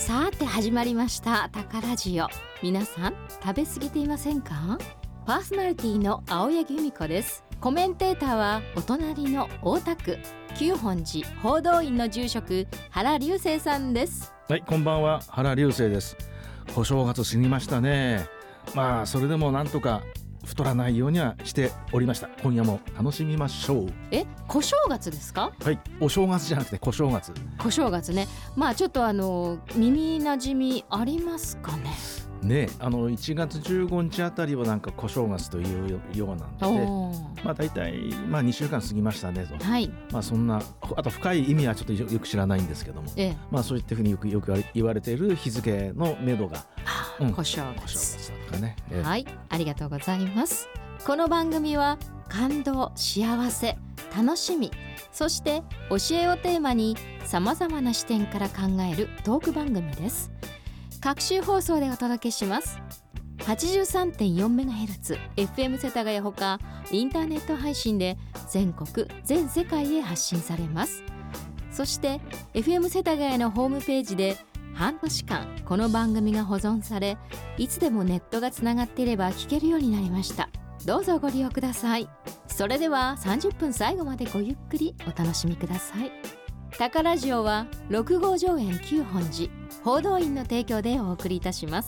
さて始まりましたタカラジオ。皆さん食べ過ぎていませんか？パーソナリティの青柳由美子です。コメンテーターはお隣の大田区九本寺報道院の住職原隆生さんです。 はい、こんばんは、原隆生です。お正月過ぎましたね。まあそれでもなんとか太らないようにはしておりました。今夜も楽しみましょう。 小正月ですか？ はい、お正月じゃなくて小正月。 小正月ね。まあちょっと耳なじみありますかね。 ね、1月15日あたりはなんか小正月というようなんで、まあ大体2週間過ぎましたねと。 はい。 まあそんなあと深い意味はちょっとよく知らないんですけども、まあそういったふうによく言われている日付のめどが、 小正月。 小正月とかね。 はい、ありがとうございます。この番組は感動、幸せ、楽しみ、そして教えをテーマにさまざまな視点から考えるトーク番組です。各週放送でお届けします。 83.4MHz FM 世田谷ほかインターネット配信で全国全世界へ発信されます。そして FM 世田谷のホームページで半年間この番組が保存され、いつでもネットがつながっていれば聞けるようになりました。どうぞご利用ください。それでは30分最後までごゆっくりお楽しみください。タカラジオは6号上園九本寺報道院の提供でお送りいたします。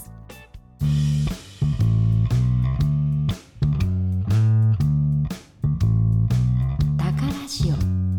タカラジオ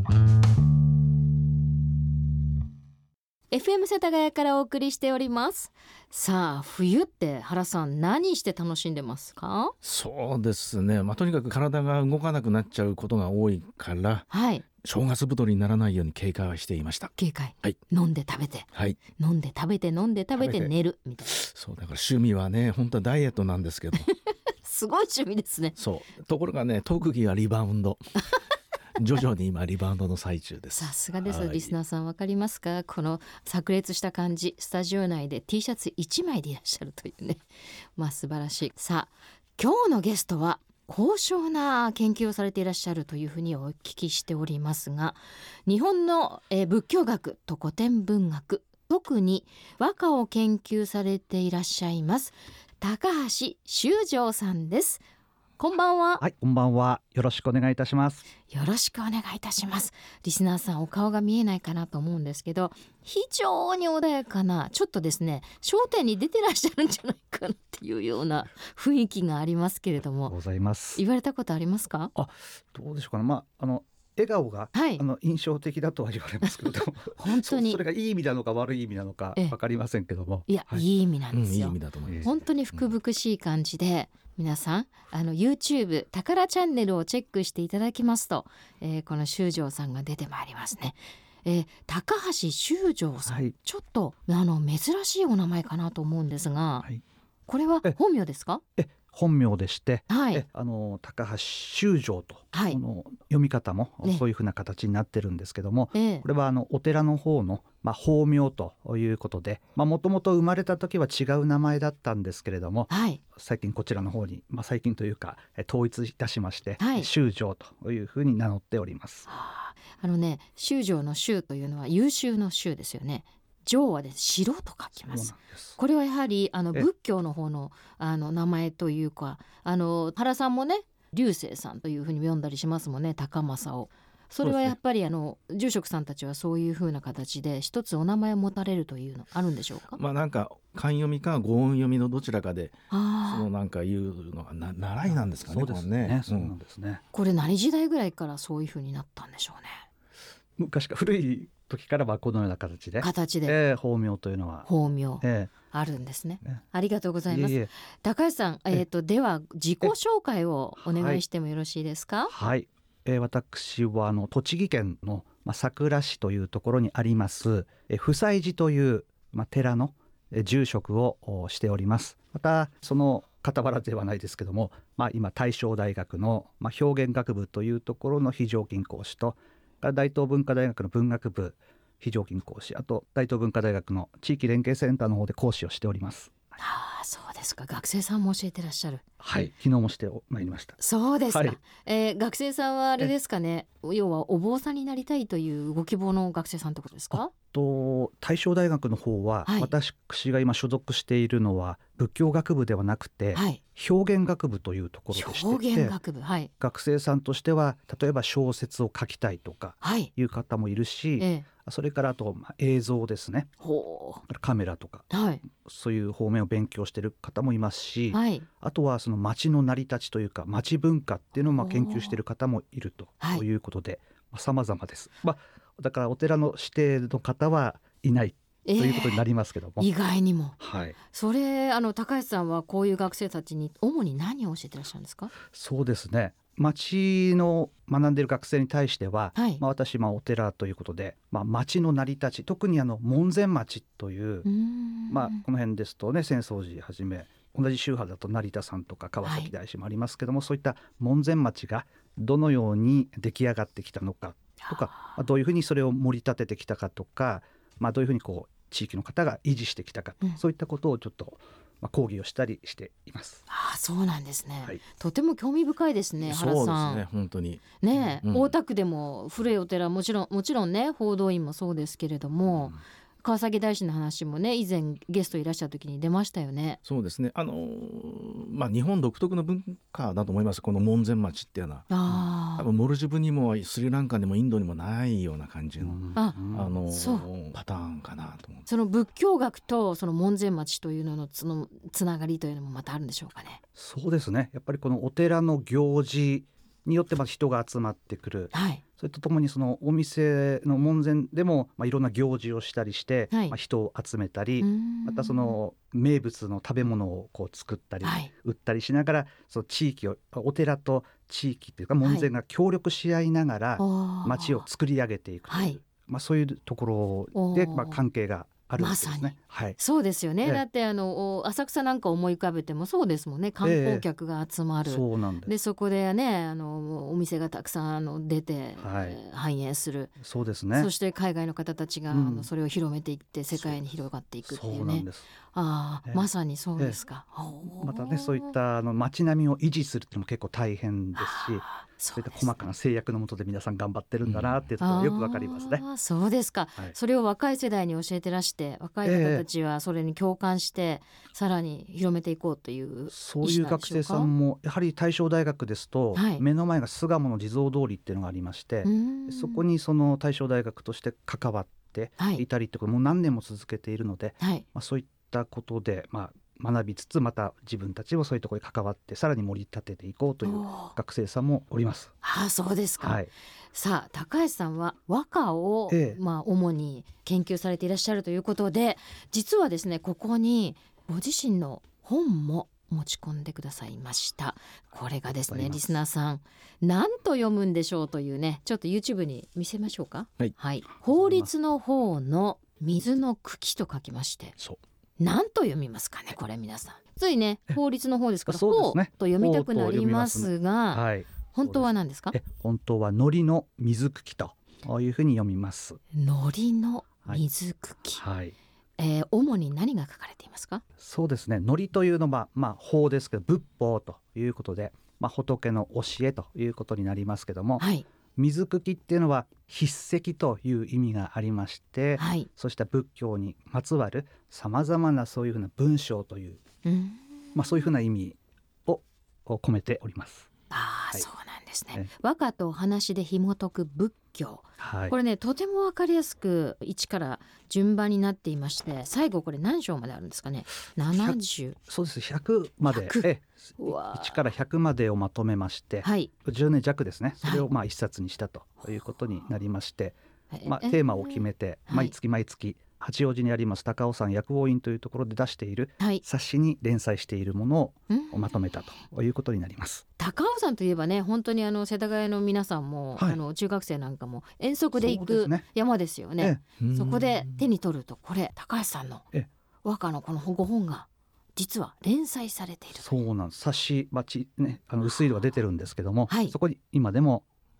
FM 世田谷からお送りしております。さあ冬って原さん何して楽しんでますか？ そうですね、とにかく体が動かなくなっちゃうことが多いから、 はい、 正月太りにならないように警戒はしていました。 警戒、 はい、 飲んで食べて、 はい、 飲んで食べて飲んで食べて寝るみたいな。 そうだから趣味はね本当はダイエットなんですけどすごい趣味ですね。 そうところがね特技はリバウンド徐々に今リバウンドの最中です。 さすがです、 はい、 リスナーさんわかりますか？この炸裂した感じ、スタジオ内で T シャツ1枚でいらっしゃるというね素晴らしい。さあ今日のゲストは高尚な研究をされていらっしゃるというふうにお聞きしておりますが、日本の仏教学と古典文学、特に和歌を研究されていらっしゃいます高橋修浄さんです。こんばんは。 はい、こんばんは。よろしくお願いいたします。 よろしくお願いいたします。リスナーさんお顔が見えないかなと思うんですけど、非常に穏やかな、ちょっとですね笑点に出てらっしゃるんじゃないかなっていうような雰囲気がありますけれども。 ございます。 言われたことありますか？ どうでしょうかね。笑顔が、 はい、 印象的だとは言われますけど本当にそれがいい意味なのか悪い意味なのか分かりませんけども、 いや、いい意味なんですよ、 いい意味だと思います。 本当に福々しい感じで、皆さんYouTube タカラチャンネルをチェックしていただきますと、この修浄さんが出てまいりますね。高橋修浄さん、はい、ちょっと珍しいお名前かなと思うんですが、はい、これは本名ですか？ 本名でして、 はい、 高橋修浄と、 はい、 読み方もそういうふうな形になってるんですけども、これはお寺の方の、法名ということで、もともと生まれた時は違う名前だったんですけれども、はい、最近こちらの方に、最近というか統一いたしまして、はい、修浄というふうに名乗っております。 修浄の修というのは優秀の修ですよね。浄はです、白と書きます。これはやはり仏教の方の名前というか、原さんもね隆生さんというふうに読んだりしますもんね、高政を。それはやっぱり住職さんたちはそういうふうな形で一つお名前を持たれるというのあるんでしょうか？ なんか漢読みか語音読みのどちらかでなんかいうのが習いなんですかね。 そうですね、そうなんですね。 これ何時代ぐらいからそういうふうになったんでしょうね。 昔から古い時からはこのような形で、法名というのは法名、あるんですね。ありがとうございます。高橋さん、では自己紹介をお願いしてもよろしいですか？ はい、私は栃木県のさくら市というところにあります普済寺という、寺の住職をしております。またその傍らではないですけども、今大正大学の、表現学部というところの非常勤講師と、大東文化大学の文学部非常勤講師、あと大東文化大学の地域連携センターの方で講師をしております。 ああ、そうですか。学生さんも教えてらっしゃる。 はい、昨日もしてまいりました。 そうですか、 はい。 学生さんはあれですかね、要はお坊さんになりたいというご希望の学生さんってことですか？ 大正大学の方は、 はい、 私が今所属しているのは仏教学部ではなくて、 はい、 表現学部というところでして表現学部、はい、 学生さんとしては例えば小説を書きたいとかはい、 いう方もいるし、 ええ、 それからあと映像ですね、 ほカメラとかう、はい、 そういう方面を勉強している方もいますし、 はい、 あとはその町の成り立ちというか町文化っていうのを研究している方もいるということで、様々です。だからお寺の指定の方はいないということになりますけども、 意外にも、 はい、 それ高橋さんはこういう学生たちに主に何を教えてらっしゃるんですか？ そうですね、町の学んでいる学生に対しては、 はい、 私お寺ということで、町の成り立ち、特に門前町という、この辺ですとね、浅草寺はじめ同じ宗派だと成田さんとか川崎大師もありますけども、そういった門前町がどのように出来上がってきたのかとか、どういうふうにそれを盛り立ててきたかとか、どういうふうに地域の方が維持してきたか、そういったことをちょっと講義をしたりしています。 そうなんですね、 はい、 とても興味深いですね、原さん。 そうですね、本当にね、大田区でも古いお寺もちろんね、報道院もそうですけれども、川崎大師の話もね、以前ゲストいらっしゃる時に出ましたよね。 そうですね、日本独特の文化だと思います、この門前町っていうのは。多分モルジブにもスリランカにもインドにもないような感じの、 そうパターンかなと思う。 その仏教学とその門前町というののそのつながりというのもまたあるんでしょうかね。 そうですね、やっぱりこのお寺の行事によって人が集まってくる、 はい、 それとともにそのお店の門前でもいろんな行事をしたりして、 はい、 人を集めたり、またその名物の食べ物を作ったり、売ったりしながら、その地域を、お寺と地域というか門前が協力し合いながら町を作り上げていくという、そういうところで関係があるわけですね。 まさに、 はい、 そうですよね、だって浅草なんか思い浮かべてもそうですもんね、観光客が集まる、 そうなんです。 でそこでね、お店がたくさん出て、繁栄する。 そうですね。 そして海外の方たちが、それを広めていって世界に広がっていくっていうね。 そうなんです。 まさにそうですか。 またね、そういった街並みを維持するっていうのも結構大変ですし、そういった細かな制約の下で皆さん頑張ってるんだなっていうところがよくわかりますね。 そうですか、それを若い世代に教えてらして、若い方たちはそれに共感してさらに広めていこうという意思なんでしょうか？ そういう学生さんもやはり大正大学ですと、目の前が巣鴨の地蔵通りっていうのがありまして、そこにその大正大学として関わっていたりってこともう何年も続けているので、そういったことで学びつつ、また自分たちもそういうところに関わってさらに盛り立てていこうという学生さんもおります。 そうですか、さあ高橋さんは和歌を、主に研究されていらっしゃるということで、実はですね、ここにご自身の本も持ち込んでくださいました。これがですね、リスナーさん何と読むんでしょうというね、ちょっと YouTube に見せましょうか。法律の方の水の茎と書きまして、何と読みますかね、これ皆さん。ついね、法律の方ですから法と読みたくなりますが、本当は何ですか？ 本当は海苔の水茎というふうに読みます。 海苔の水茎、主に何が書かれていますか？ そうですね、海苔というのは法ですけど、仏法ということで、仏の教えということになりますけども、水茎っていうのは筆跡という意味がありまして、そうした仏教にまつわるさまざまなそういうふうな文章という、そういうふうな意味を込めております。 そうなんですね。和歌とお話で紐解く仏教、これね、とても分かりやすく1から順番になっていまして、最後これ何章まであるんですかね。70、 そうです、100まで、1から100までをまとめまして、10年弱ですね、それを一冊にしたということになりまして、テーマを決めて毎月八王子にあります高尾山薬王院というところで出している冊子に連載しているものをまとめたということになります。 高尾山といえばね、本当に世田谷の皆さんも、中学生なんかも遠足で行く山ですよね。そこで手に取ると、これ高橋さんの和歌のこのご本が実は連載されている。 そうなんです。冊子、薄い色が出てるんですけども、そこに今でも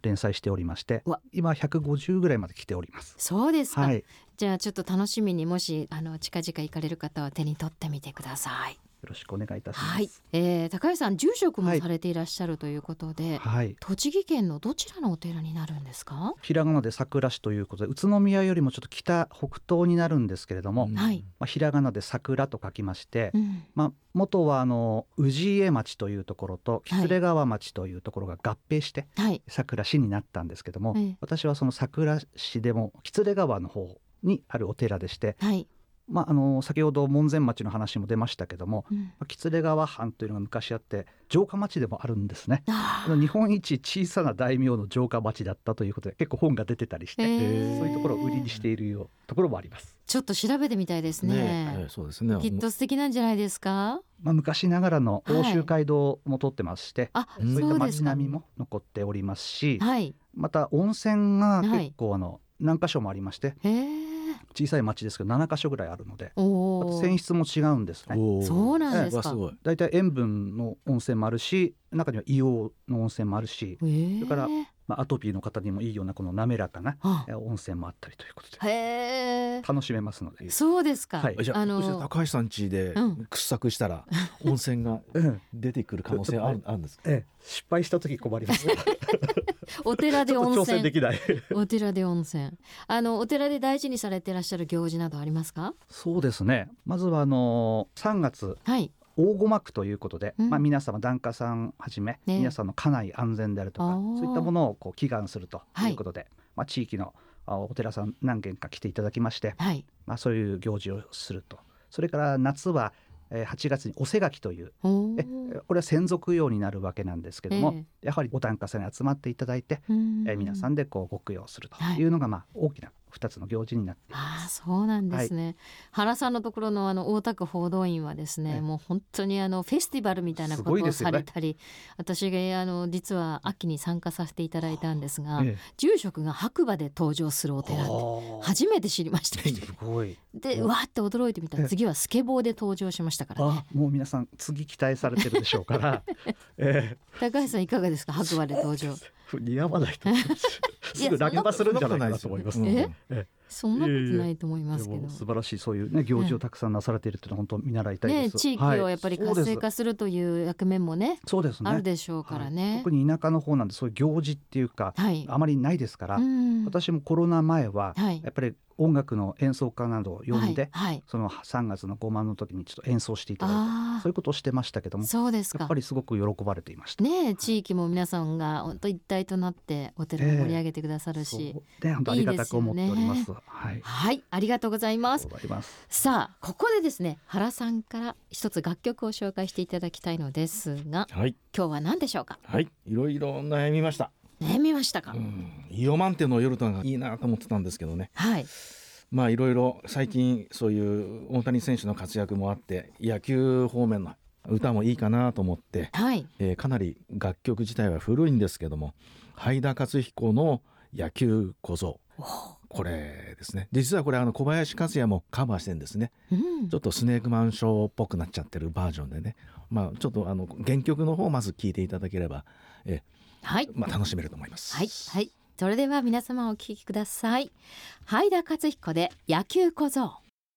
連載しておりましてうわ、 今150ぐらいまで来ております。 そうですか、 はい、よじゃあちょっと楽しみに、もし近々行かれる方は手に取ってみてください。 ろしくお願いいたします。 はい、高橋さん住職もされていらっしゃるということで、 はい、 栃木県のどちらのお寺になるんですか？ ひらがなで桜市ということで、宇都宮よりもちょっと北東になるんですけれども、 はいひらがなで桜と書きまして、 うん元は氏家町というところと喜連川町というところが合併してはい桜市になったんですけども、 ええ私はその桜市でも喜連川の方にあるお寺でして、 はい先ほど門前町の話も出ましたけども、喜連川藩というのが昔あって城下町でもあるんですね。日本一小さな大名の城下町だったということで結構本が出てたりして、そういうところを売りにしているところもあります。 ちょっと調べてみたいですね。 そうですね。 きっと素敵なんじゃないですか？ 昔ながらの奥州街道も通ってまして、 あ、 そういった街そうですか。 並みも残っておりますし、 はいまた温泉が結構何箇所もありまして、 へえ小さい町ですけど7箇所ぐらいあるので、 おー泉質も違うんですね。 そうなんですか。 すごい。 だいたい塩分の温泉もあるし、中には硫黄の温泉もあるし、それからアトピーの方にもいいようなこの滑らかな温泉もあったりということでへー楽しめますので。 そうですか、 はいじゃあ、高橋さん家で掘削したら温泉が出てくる可能性あるんですか？ 失敗した時困りますお寺で温ちょっと挑戦泉できないお寺で温泉お寺で大事にされていらっしゃる行事などありますか？ そうですね、まずは3月はい大護幕ということで、皆様檀家さんはじめ、 ね皆さんの家内安全であるとか、そういったものを祈願するということで、地域のお寺さん何軒か来ていただきまして、 はいそういう行事をすると。それから夏は8月におせがきというこれは専属用になるわけなんですけども、やはりお檀家さんに集まっていただいて、皆さんでご供養するというのが、大きな2つの行事になっています。 そうなんですね、原さんのところの大田区報道院はですね、もう本当にフェスティバルみたいなことをされたり、私が実は秋に参加させていただいたんですが、住職が白馬で登場するお寺って初めて知りましたすごいでわーって驚いてみたら、次はスケボーで登場しましたからね。 もう皆さん次期待されてるでしょうから高橋さんいかがですか？白馬で登場似合わないと思いますすぐ落馬するんじゃないかなと思います。 そんなことないと思いますけど、 素晴らしいそういう行事をたくさんなされているというのは本当見習いたいです。 地域をやっぱり活性化するという役目もね、 そうですね、 あるでしょうからね。 特に田舎の方なんでそういう行事っていうか、あまりないですから、私もコロナ前はやっぱり音楽の演奏家などを呼んで、その3月の5万の時にちょっと演奏していただいて、そういうことをしてましたけども、 そうですか、 やっぱりすごく喜ばれていました地域も皆さんが本当一体となってお寺を盛り上げてくださるし、 本当ありがたく思っております。 はい、ありがとうございます。さあここでですね、原さんから一つ楽曲を紹介していただきたいのですが、今日は何でしょうか？ いろいろ悩みました。 悩みましたか？ イオマンテの夜とかいいなと思ってたんですけどね、いろいろ最近そういう大谷選手の活躍もあって野球方面の歌もいいかなと思って、かなり楽曲自体は古いんですけども、灰田勝彦の野球小僧、これですね。実はこれ小林克也もカバーしてるんですね、ちょっとスネークマンショーっぽくなっちゃってるバージョンでね、ちょっと原曲の方をまず聴いていただければ、楽しめると思います。 それでは皆様お聴きください。灰田勝彦で野球小僧。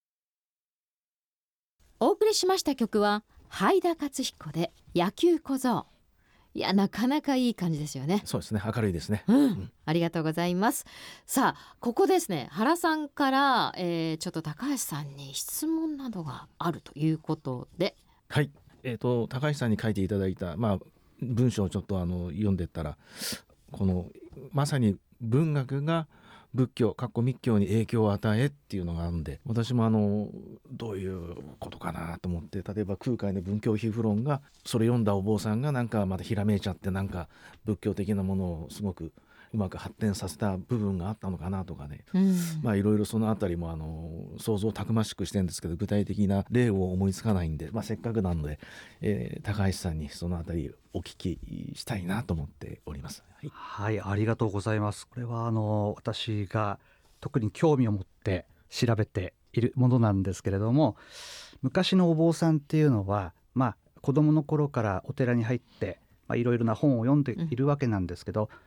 お送りしました曲は灰田勝彦で野球小僧。いや、なかなかいい感じですよね。 そうですね、明るいですね。 ありがとうございます。さあここですね、原さんから、ちょっと高橋さんに質問などがあるということで、 高橋さんに書いていただいた、文章をちょっと読んでったら、このまさに文学が仏教密教に影響を与えっていうのがあるんで、私もどういうことかなと思って、例えば空海の文教批評論がそれ読んだお坊さんがなんかまたひらめいちゃって、なんか仏教的なものをすごくうまく発展させた部分があったのかなとかね、いろいろそのあたりも想像たくましくしてるんですけど、具体的な例を思いつかないんで、せっかくなので、高橋さんにそのあたりお聞きしたいなと思っております。 ありがとうございます。これは私が特に興味を持って調べているものなんですけれども、昔のお坊さんっていうのは、子供の頃からお寺に入っていろいろな本を読んでいるわけなんですけど、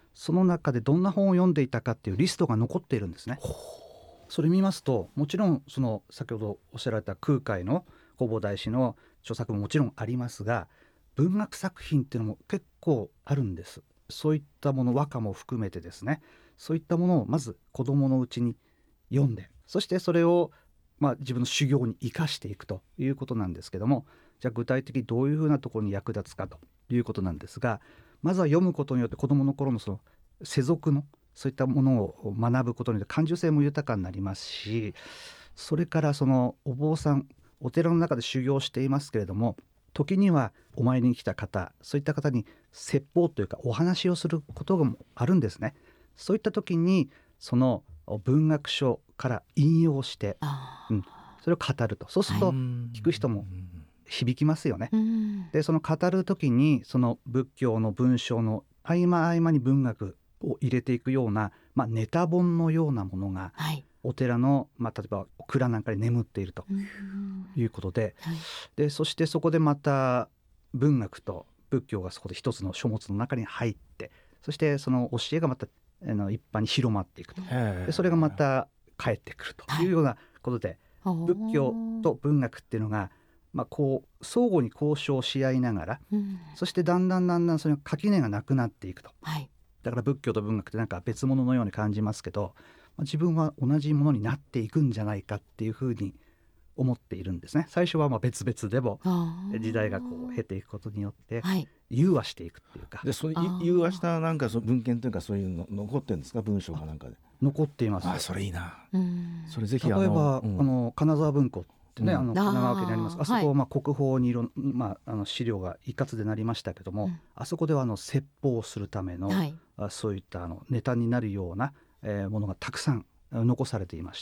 その中でどんな本を読んでいたかっていうリストが残っているんですね。それ見ますと、もちろんその先ほどおっしゃられた空海の弘法大師の著作ももちろんありますが、文学作品っていうのも結構あるんです。そういったもの、和歌も含めてですね、そういったものをまず子どものうちに読んで、そしてそれを自分の修行に生かしていくということなんですけども、じゃあ具体的にどういうふうなところに役立つかということなんですが、まずは読むことによって子どもの頃のその世俗のそういったものを学ぶことによって感受性も豊かになりますし、それからそのお坊さん、お寺の中で修行していますけれども、時にはお参りに来た方、そういった方に説法というかお話をすることがあるんですね。そういった時にその文学書から引用して、それを語ると、そうすると聞く人も響きますよね。でその語る時にその仏教の文章の合間合間に文学を入れていくような、ネタ本のようなものが、お寺の、例えば蔵なんかに眠っているということで、でそしてそこでまた文学と仏教がそこで一つの書物の中に入って、そしてその教えがまた一般に広まっていくと、でそれがまた帰ってくるというようなことで、仏教と文学っていうのが、こう相互に交渉し合いながら、そしてだんだんその垣根がなくなっていくと、だから仏教と文学ってなんか別物のように感じますけど、自分は同じものになっていくんじゃないかっていうふうに思っているんですね。最初は別々でも時代がこう経ていくことによって融和していくっていうか、 でその融和したなんかその文献というかそういうの残ってるんですか、文章かなんかで。 残っています。 それいいな。それぜひ例えば金沢文庫ってね、神奈川県にあります。あそこ国宝に資料が一括でなりましたけども、あそこでは説法をするための、そういったネタになるようなものがたくさん残されていまして、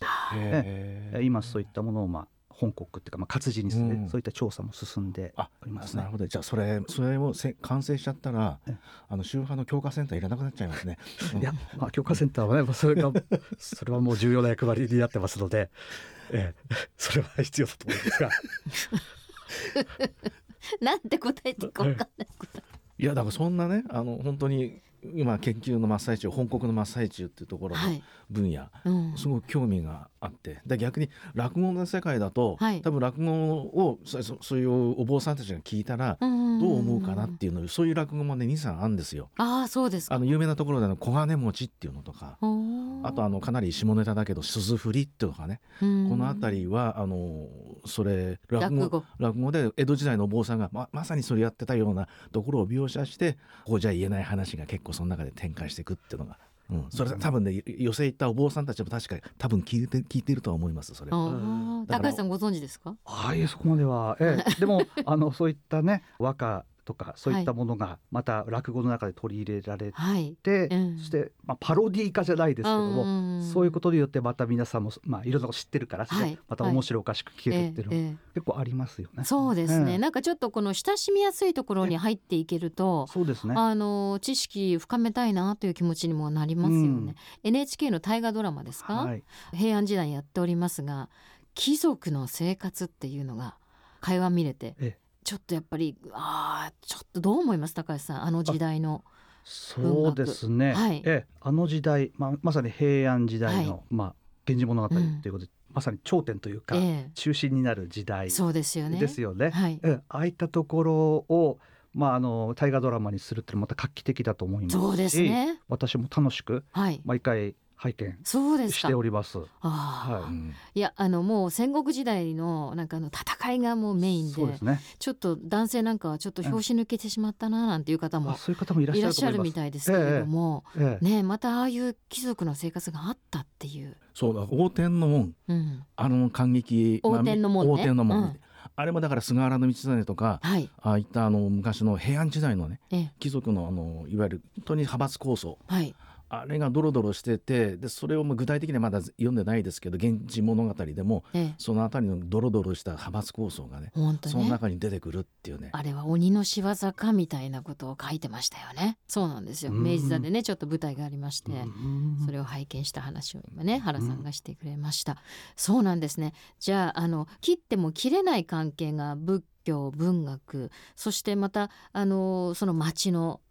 今そういったものを本国っていうか活字にする、そういった調査も進んでおりますね。 なるほど。じゃあそれを完成しちゃったら宗派の教化センターいらなくなっちゃいますね。 いや、教化センターはね、それはもう重要な役割になってますので、それは必要だと思いますがなんて答えていいか分かんない。 いやだからそんなね、本当に今研究の真っ最中、本国の真っ最中っていうところの分野、すごく興味があって、で逆に落語の世界だと、多分落語をそういうお坊さんたちが聞いたらどう思うかなっていうの、そういう落語もね 2,3 あるんですよ。 そうですか。 有名なところで小金持ちっていうのとか、あとかなり下ネタだけど鈴振りとかね、このあたりはそれ落語で江戸時代のお坊さんが まさにそれやってたようなところを描写して、こうじゃ言えない話が結構その中で展開していくっていうのが、それ多分ね寄席行ったお坊さんたちも確か多分聞いているとは思います。それ高橋さんご存知ですか？ そこまでは、でもそういったね和歌とかそういったものがまた落語の中で取り入れられて、そして、パロディー化じゃないですけども、そういうことによってまた皆さんも、いろんなこと知ってるから、また面白おかしく聞けるっていうのが結構ありますよね。 そうですね、なんかちょっとこの親しみやすいところに入っていけると、 そうですね、 知識深めたいなという気持ちにもなりますよね。NHK の大河ドラマですか、平安時代やっておりますが、貴族の生活っていうのが会話見れて、ちょっとやっぱりちょっとどう思います高橋さん、時代の文学。 そうですね、時代、まさに平安時代の、源氏物語ということで、まさに頂点というか、中心になる時代ですよね。ああいったところを、大河ドラマにするっていうのはまた画期的だと思いますし、そうですね、私も楽しく毎回拝見しております。いやもう戦国時代のなんか戦いがもうメイン で、ちょっと男性なんかはちょっと拍子抜けてしまったななんていう方もいらっしゃるみたいですけれども、またああいう貴族の生活があったっていう。 そうだ、応天の門、感激応天の門ね、 あれもだから菅原道真とか、ああいった昔の平安時代のね、貴族のいわゆる本当に派閥構想、あれがドロドロしてて、でそれを具体的にはまだ読んでないですけど、源氏物語でも、そのあたりのドロドロした派閥構想がね、その中に出てくるっていうね、 あれは鬼の仕業かみたいなことを書いてましたよね。そうなんですよ、明治座でねちょっと舞台がありまして、それを拝見した話を今ね原さんがしてくれました。そうなんですね。じゃあ切っても切れない関係が仏教、文学、そしてまたその町の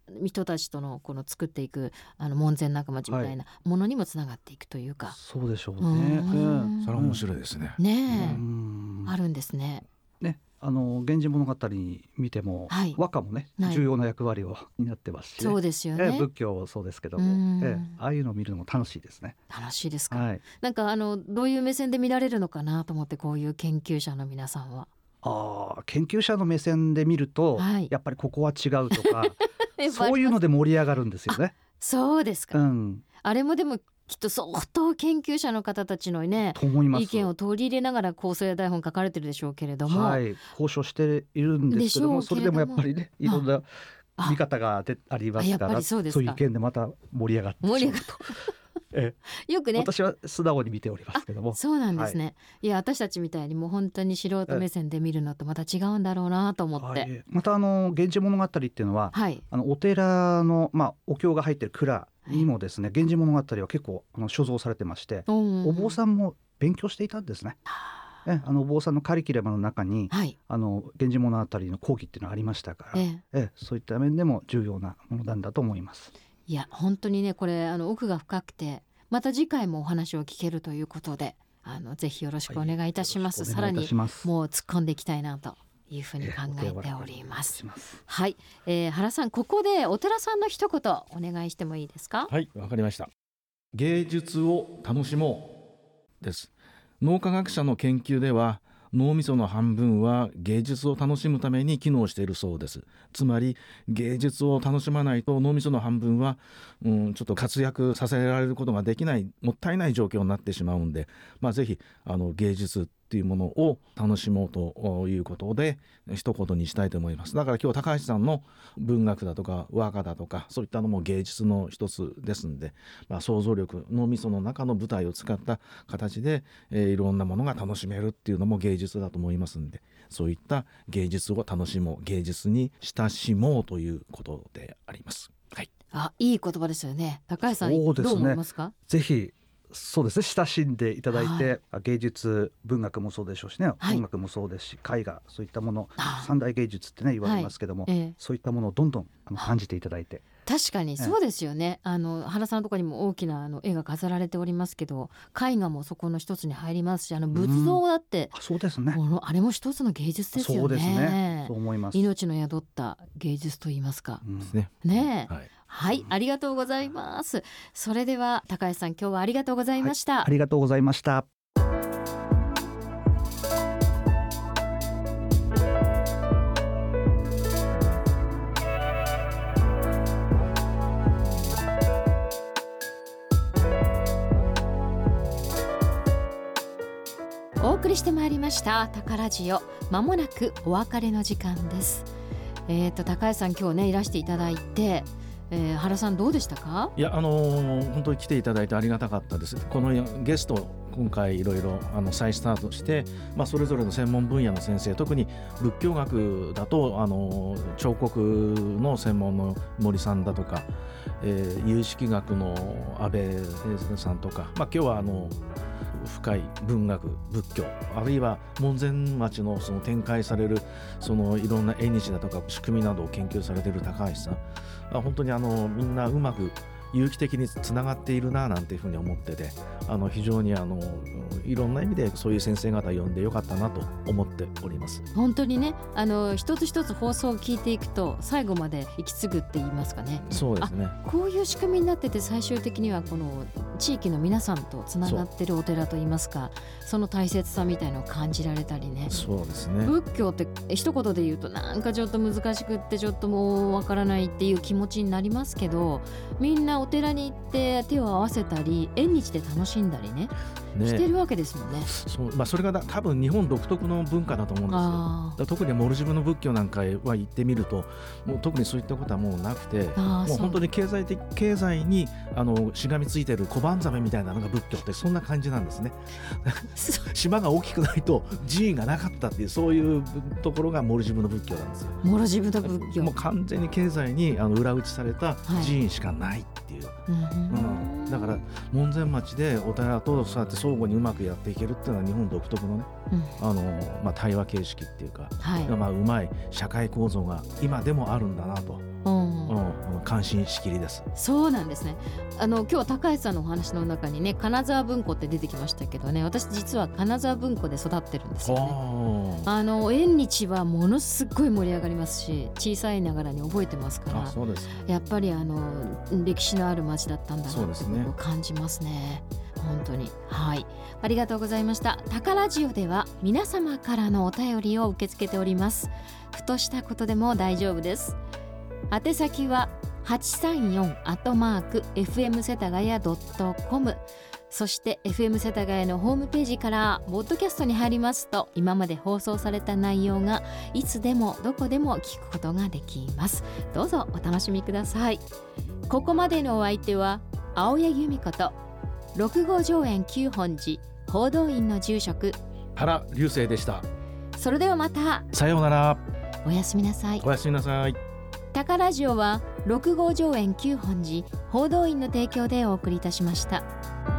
人たちとのこの作っていく門前仲町みたいなものにもつながっていくというか、 そうでしょうね。 それは面白いですね。 ねえ、あるんですね。 ね、源氏物語見ても、和歌もね、重要な役割を担ってますし、ね、 そうですよね。 仏教もそうですけども、ああいうのを見るのも楽しいですね。 楽しいですか。なんかどういう目線で見られるのかなと思って、こういう研究者の皆さんは。 研究者の目線で見ると、やっぱりここは違うとかそういうので盛り上がるんですよね。 そうですか、あれもでもきっと相当研究者の方たちのね、意見を取り入れながら構成台本書かれてるでしょうけれども、 交渉しているんですけども、それでもやっぱりね、いろんな見方がありますから、そういう意見でまた盛り上がってしまうとよくね、私は素直に見ておりますけども。 そうなんですね。いや、私たちみたいにもう本当に素人目線で見るのとまた違うんだろうなと思って、 また源氏物語っていうのは、お寺の、お経が入ってる蔵にもですね、源氏物語は結構所蔵されてまして、お坊さんも勉強していたんですね。お坊さんのカリキュラムの中に、源氏物語の講義っていうのがありましたから、そういった面でも重要なものなんだと思います。 いや本当にね、これ奥が深くて、また次回もお話を聞けるということで、ぜひよろしくお願いいたします。さらにもう突っ込んでいきたいなというふうに考えております。はい、原さん、ここでお寺さんの一言お願いしてもいいですか。 はい、わかりました。芸術を楽しもうです。脳科学者の研究では、脳みその半分は芸術を楽しむために機能しているそうです。つまり芸術を楽しまないと脳みその半分は、ちょっと活躍させられることができない、もったいない状況になってしまうんで、ぜひ芸術っていうものを楽しもうということで一言にしたいと思います。だから今日高橋さんの文学だとか和歌だとか、そういったのも芸術の一つですんで、想像力、脳みその中の舞台を使った形で、いろんなものが楽しめるっていうのも芸術だと思いますんで、そういった芸術を楽しもう、芸術に親しもうということであります。 いい言葉ですよね。高橋さん、どう思いますか。 ぜひそうですね、親しんでいただいて、芸術、文学もそうでしょうしね、音楽もそうですし、絵画、そういったもの、三大芸術ってね言われますけども、そういったものをどんどん感じていただいて。 確かにそうですよね。原さんのところにも大きな絵が飾られておりますけど、絵画もそこの一つに入りますし、仏像だって、 そうですね、 あれも一つの芸術ですよね。 そうですね、そう思います。 命の宿った芸術と言いますか、ね。はい、ありがとうございます。それでは高橋さん、今日はありがとうございました。 ありがとうございました。 お送りしてまいりましたタカラジオ、まもなくお別れの時間です。高橋さん、今日ねいらしていただいて、原さんどうでしたか。 いや、本当に来ていただいてありがたかったです。このゲスト、今回いろいろ再スタートして、それぞれの専門分野の先生、特に仏教学だと彫刻の専門の森さんだとか、有識学の安倍さんとか、今日は深い文学、仏教、あるいは門前町のその展開されるそのいろんな縁日だとか仕組みなどを研究されている高橋さん、本当にみんなうまく有機的につながっているななんていうふうに思ってて、非常にいろんな意味でそういう先生方呼んでよかったなと思っております。 本当にね、一つ一つ放送を聞いていくと最後まで行き継ぐって言いますかね。 そうですね。 こういう仕組みになってて、最終的にはこの地域の皆さんとつながってるお寺といいますか、その大切さみたいのを感じられたりね。 そうですね。 仏教って一言で言うとなんかちょっと難しくって、ちょっともうわからないっていう気持ちになりますけど、みんなお寺に行って手を合わせたり縁日で楽しんだりねしてるわけですもんね。 それが多分日本独特の文化だと思うんですよ。特にモルジブの仏教なんかは行ってみると、もう特にそういったことはもうなくて、もう本当に経済にしがみついてる小判ザメみたいなのが仏教って、そんな感じなんですね。島が大きくないと寺院がなかったっていう、そういうところがモルジブの仏教なんですよ。 モルジブの仏教、 もう完全に経済に裏打ちされた寺院しかないっていう、だから門前町でお寺とそうやって相互にうまくやっていけるっていうのは日本独特のね、対話形式っていうか、うまい社会構造が今でもあるんだなと、 の感心しきりです。 そうなんですね。今日高橋さんのお話の中にね、金沢文庫って出てきましたけどね、私実は金沢文庫で育ってるんですよね。縁日はものすごい盛り上がりますし、小さいながらに覚えてますから、 そうです。 やっぱり歴史のある町だったんだなということを感じますね。本当に。はい、ありがとうございました。タカラジオでは皆様からのお便りを受け付けております。ふとしたことでも大丈夫です。宛先は834@fm世田谷.com、 そして FM 世田谷のホームページからポッドキャストに入りますと、今まで放送された内容がいつでもどこでも聞くことができます。どうぞお楽しみください。ここまでのお相手は青柳由美子と六郷城園九本寺報道院の住職原龍生でした。 それではまた。 さようなら。 おやすみなさい。 おやすみなさい。 タカラジオは六郷城園九本寺報道院の提供でお送りいたしました。